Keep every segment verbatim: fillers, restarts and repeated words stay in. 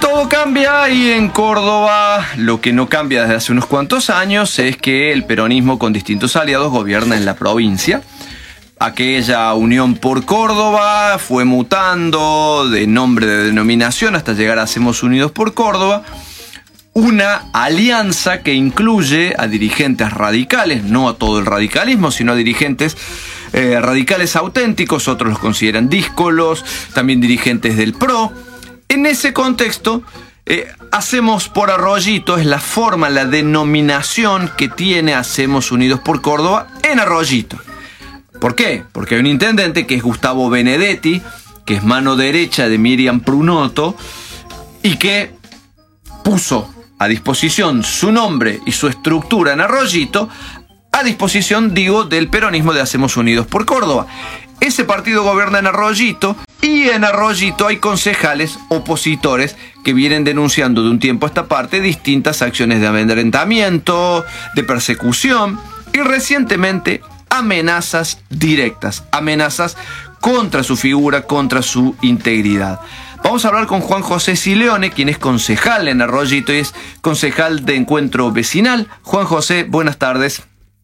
Todo cambia y en Córdoba lo que no cambia desde hace unos cuantos años es que el peronismo con distintos aliados gobierna en la provincia. Aquella Unión por Córdoba fue mutando de nombre, de denominación, hasta llegar a Hacemos Unidos por Córdoba. Una alianza que incluye a dirigentes radicales, no a todo el radicalismo, sino a dirigentes eh, radicales auténticos, otros los consideran díscolos, también dirigentes del P R O. En ese contexto, eh, Hacemos por Arroyito es la forma, la denominación que tiene Hacemos Unidos por Córdoba en Arroyito. ¿Por qué? Porque hay un intendente que es Gustavo Benedetti, que es mano derecha de Miriam Prunoto, y que puso a disposición su nombre y su estructura en Arroyito, a disposición, digo, del peronismo de Hacemos Unidos por Córdoba. Ese partido gobierna en Arroyito y en Arroyito hay concejales opositores que vienen denunciando de un tiempo a esta parte distintas acciones de amedrentamiento, de persecución y recientemente amenazas directas, amenazas contra su figura, contra su integridad. Vamos a hablar con Juan José Sileone, quien es concejal en Arroyito y es concejal de Encuentro Vecinal. Juan José, buenas tardes.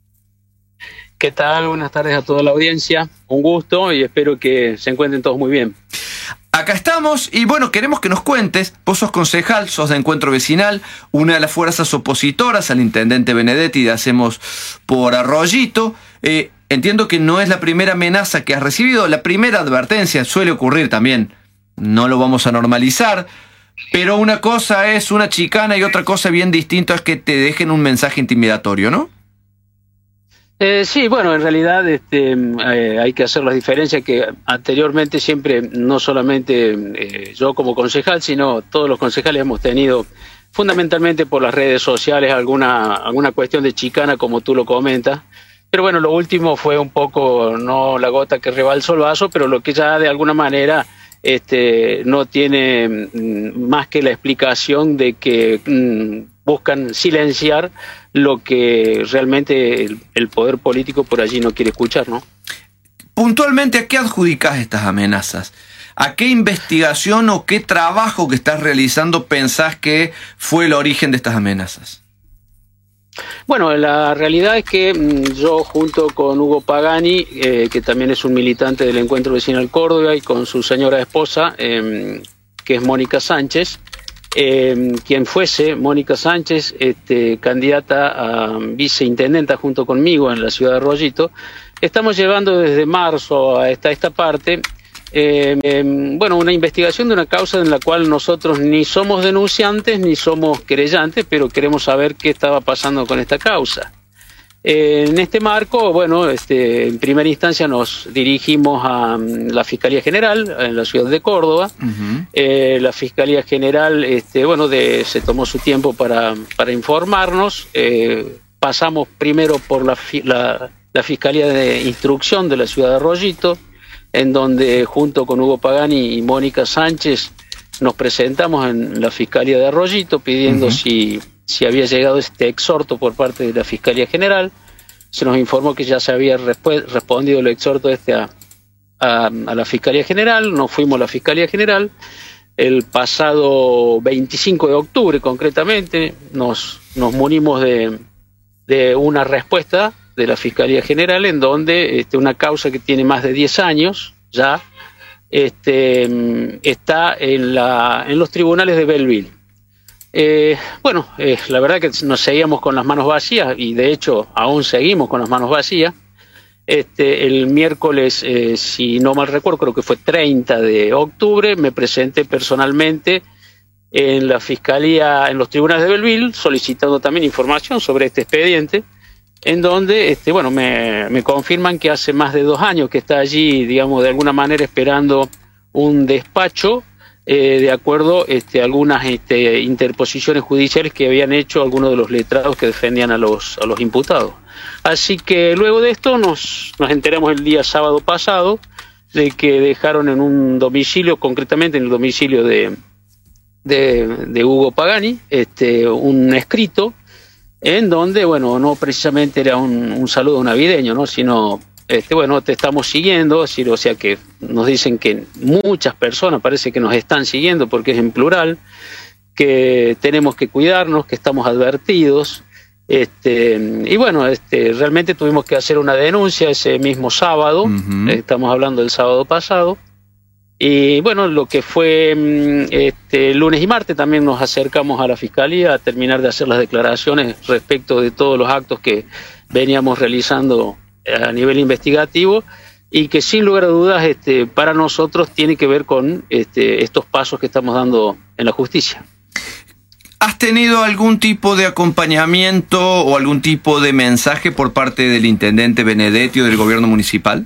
¿Qué tal? Buenas tardes a toda la audiencia. Un gusto y espero que se encuentren todos muy bien. Acá estamos y bueno, queremos que nos cuentes, vos sos concejal, sos de Encuentro Vecinal, una de las fuerzas opositoras al intendente Benedetti de Hacemos por Arroyito. Eh, entiendo que no es la primera amenaza que has recibido, la primera advertencia, suele ocurrir también, no lo vamos a normalizar, pero una cosa es una chicana y otra cosa bien distinta es que te dejen un mensaje intimidatorio, ¿no? Eh, sí, bueno, en realidad este, eh, hay que hacer las diferencias que anteriormente siempre, no solamente eh, yo como concejal, sino todos los concejales hemos tenido, fundamentalmente por las redes sociales, alguna, alguna cuestión de chicana, como tú lo comentas. Pero bueno, lo último fue un poco, no la gota que rebalsó el vaso, pero lo que ya de alguna manera este, no tiene mm, más que la explicación de que mm, buscan silenciar lo que realmente el, el poder político por allí no quiere escuchar, ¿no? Puntualmente, ¿a qué adjudicás estas amenazas? ¿A qué investigación o qué trabajo que estás realizando pensás que fue el origen de estas amenazas? Bueno, la realidad es que mmm, yo junto con Hugo Pagani, eh, que también es un militante del Encuentro Vecinal Córdoba, y con su señora esposa, eh, que es Mónica Sánchez, Eh, quien fuese Mónica Sánchez, este, candidata a viceintendenta junto conmigo en la ciudad de Arroyito, estamos llevando desde marzo hasta esta parte, eh, eh, bueno, una investigación de una causa en la cual nosotros ni somos denunciantes ni somos querellantes, pero queremos saber qué estaba pasando con esta causa. Eh, en este marco, bueno, este, en primera instancia nos dirigimos a um, la Fiscalía General en la ciudad de Córdoba. Uh-huh. eh, la Fiscalía General, este, bueno, de, se tomó su tiempo para, para informarnos. Eh, pasamos primero por la, la, la Fiscalía de Instrucción de la ciudad de Arroyito, en donde junto con Hugo Pagani y Mónica Sánchez nos presentamos en la Fiscalía de Arroyito pidiendo uh-huh. si... si había llegado este exhorto por parte de la Fiscalía General. Se nos informó que ya se había resp- respondido el exhorto este a, a, a la Fiscalía General. Nos fuimos a la Fiscalía General el pasado veinticinco de octubre concretamente. Nos, nos munimos de, de una respuesta de la Fiscalía General en donde este, una causa que tiene más de diez años ya este, está en, la, en los tribunales de Belleville. Eh, bueno, eh, la verdad que nos seguíamos con las manos vacías y de hecho aún seguimos con las manos vacías. Este, el miércoles, eh, si no mal recuerdo, creo que fue treinta de octubre, me presenté personalmente en la Fiscalía, en los tribunales de Belleville, solicitando también información sobre este expediente, en donde, este, bueno, me, me confirman que hace más de dos años que está allí, digamos, de alguna manera esperando un despacho Eh, de acuerdo este, a algunas este, interposiciones judiciales que habían hecho algunos de los letrados que defendían a los, a los imputados. Así que luego de esto nos, nos enteramos el día sábado pasado de que dejaron en un domicilio, concretamente en el domicilio de, de, de Hugo Pagani, este, un escrito en donde, bueno, no precisamente era un, un saludo navideño, ¿no? Sino Este, bueno, te estamos siguiendo, o sea que nos dicen que muchas personas parece que nos están siguiendo porque es en plural, que tenemos que cuidarnos, que estamos advertidos. Este, y bueno, este, realmente tuvimos que hacer una denuncia ese mismo sábado, uh-huh. Estamos hablando del sábado pasado, y bueno, lo que fue este, lunes y martes también nos acercamos a la Fiscalía a terminar de hacer las declaraciones respecto de todos los actos que veníamos realizando a nivel investigativo, y que sin lugar a dudas este, para nosotros tiene que ver con este, estos pasos que estamos dando en la justicia. ¿Has tenido algún tipo de acompañamiento o algún tipo de mensaje por parte del intendente Benedetti o del gobierno municipal?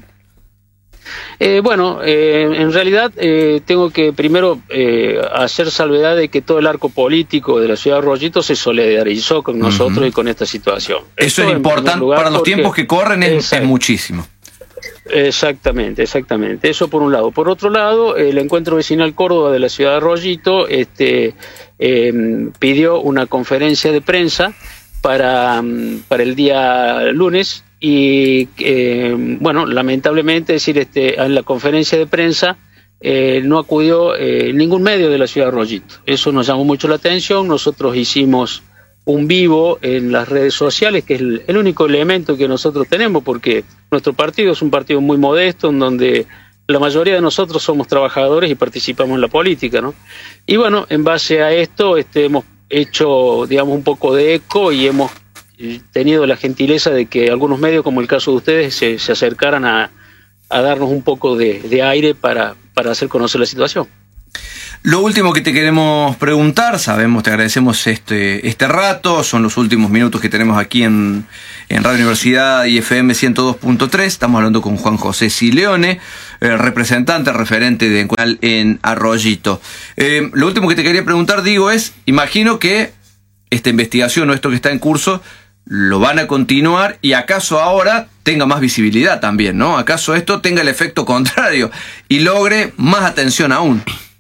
Eh, bueno, eh, en realidad eh, tengo que primero eh, hacer salvedad de que todo el arco político de la ciudad de Arroyito se solidarizó con nosotros uh-huh. y con esta situación. Eso es importante, para los tiempos que corren es, es muchísimo. Exactamente, exactamente. Eso por un lado. Por otro lado, el Encuentro Vecinal Córdoba de la ciudad de Arroyito este, eh, pidió una conferencia de prensa para, para el día lunes y, eh, bueno, lamentablemente, es decir, este, en la conferencia de prensa eh, no acudió eh, ningún medio de la ciudad de Arroyito. Eso nos llamó mucho la atención. Nosotros hicimos un vivo en las redes sociales, que es el, el único elemento que nosotros tenemos, porque nuestro partido es un partido muy modesto, en donde la mayoría de nosotros somos trabajadores y participamos en la política, ¿no? Y bueno, en base a esto este, hemos hecho, digamos, un poco de eco y hemos tenido la gentileza de que algunos medios, como el caso de ustedes, se, se acercaran a, a darnos un poco de, de aire para, para hacer conocer la situación. Lo último que te queremos preguntar, sabemos, te agradecemos este, este rato, son los últimos minutos que tenemos aquí en, en Radio Universidad y F M ciento dos punto tres, estamos hablando con Juan José Sileone, eh, representante, referente de Encuentro en Arroyito. Eh, lo último que te quería preguntar, digo, es, imagino que esta investigación o esto que está en curso lo van a continuar y acaso ahora tenga más visibilidad también, ¿no? Acaso esto tenga el efecto contrario y logre más atención aún.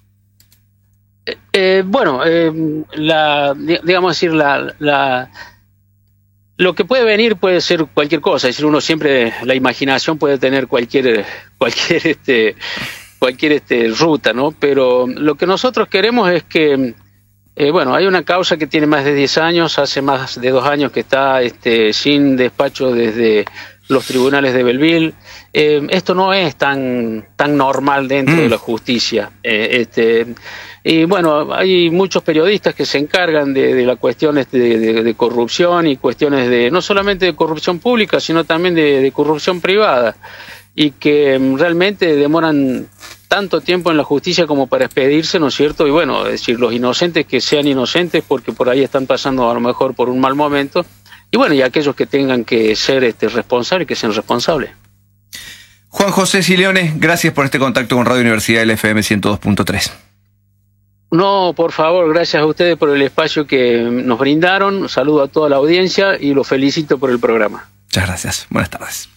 Eh, bueno, eh, la, digamos decir, la, la, lo que puede venir puede ser cualquier cosa. Es decir, uno siempre, la imaginación puede tener cualquier, cualquier, este, cualquier este, ruta, ¿no? Pero lo que nosotros queremos es que, eh, bueno, hay una causa que tiene más de diez años, hace más de dos años que está este, sin despacho desde los tribunales de Belleville. Eh, esto no es tan, tan normal dentro mm. de la justicia. Eh, este, y bueno, hay muchos periodistas que se encargan de, de las cuestiones de, de, de corrupción y cuestiones de, no solamente de corrupción pública, sino también de, de corrupción privada, y que realmente demoran tanto tiempo en la justicia como para expedirse, ¿no es cierto? Y bueno, es decir, los inocentes que sean inocentes porque por ahí están pasando a lo mejor por un mal momento, y bueno, y aquellos que tengan que ser este, responsables, que sean responsables. Juan José Sileone, gracias por este contacto con Radio Universidad del F M ciento dos punto tres. No, por favor, gracias a ustedes por el espacio que nos brindaron. Saludo a toda la audiencia y los felicito por el programa. Muchas gracias. Buenas tardes.